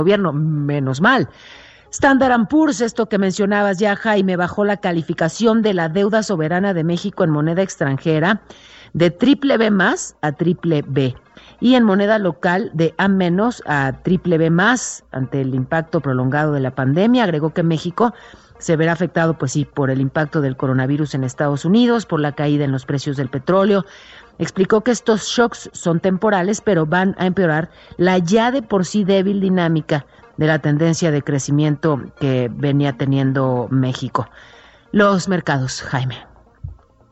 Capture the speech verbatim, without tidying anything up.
gobierno, menos mal. Standard and Poor's, esto que mencionabas ya, Jaime, bajó la calificación de la deuda soberana de México en moneda extranjera de triple B más a triple B y en moneda local de A menos a triple B más ante el impacto prolongado de la pandemia. Agregó que México se verá afectado, pues sí, por el impacto del coronavirus en Estados Unidos, por la caída en los precios del petróleo. Explicó que estos shocks son temporales, pero van a empeorar la ya de por sí débil dinámica de la tendencia de crecimiento que venía teniendo México. Los mercados, Jaime.